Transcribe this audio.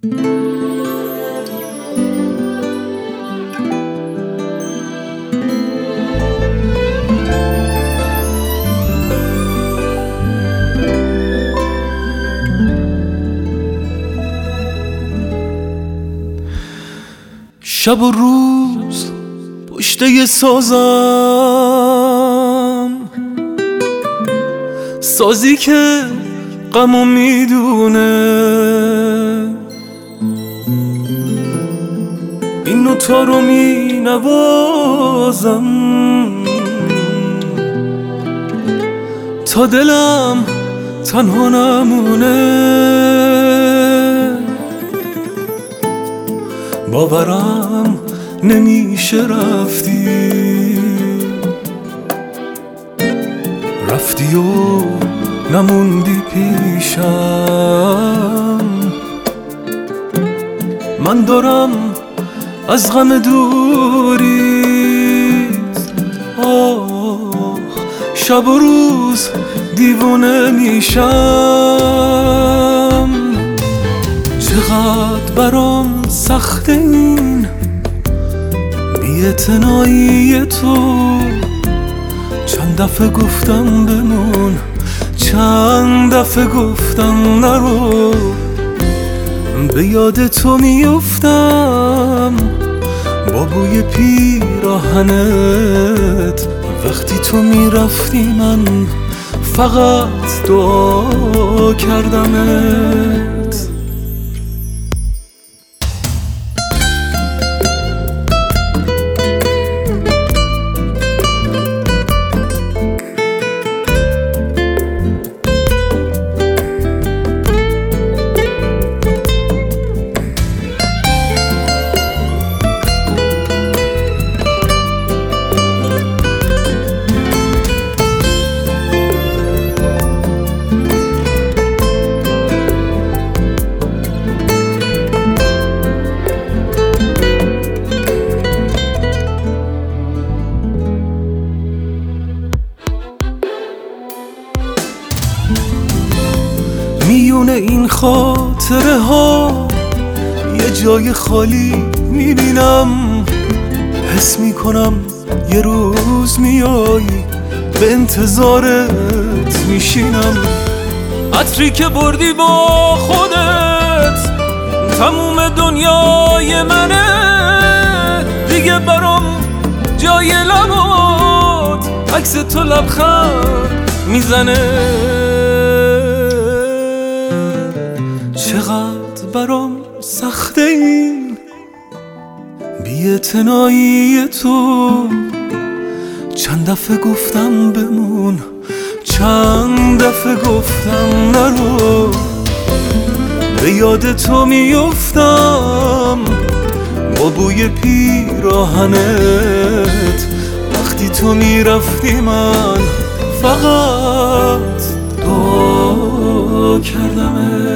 شب و روز پشته سازم، سازی که غمو میدونه، این نوتا رو می نوازم تا دلم تنها نمونه. باورم نمیشه رفتی و نموندی پیشم. من دارم از غم دوریت شب و روز دیوونه میشم. چقدر برام سخته این بی‌اعتنایی تو، چند دفعه گفتم بمون، چند دفعه گفتم نرو. به یاد تو میافتم با بوی پیراهنت، وقتی تو میرفتی من فقط دعا کردمت. میونه این خاطره ها یه جای خالی میبینم، حس میکنم یه روز میای، به انتظارت میشینم. عطری که بردی با خودت تموم دنیای منه، دیگه برام جای لبات عکس تو لبخند میزنه. چقدر برام سخته این بی‌اعتنایی تو، چند دفعه گفتم بمون، چند دفعه گفتم نرو. به یاد تو میافتم با بوی پیراهنت، وقتی تو میرفتی من فقط دعا کردمت.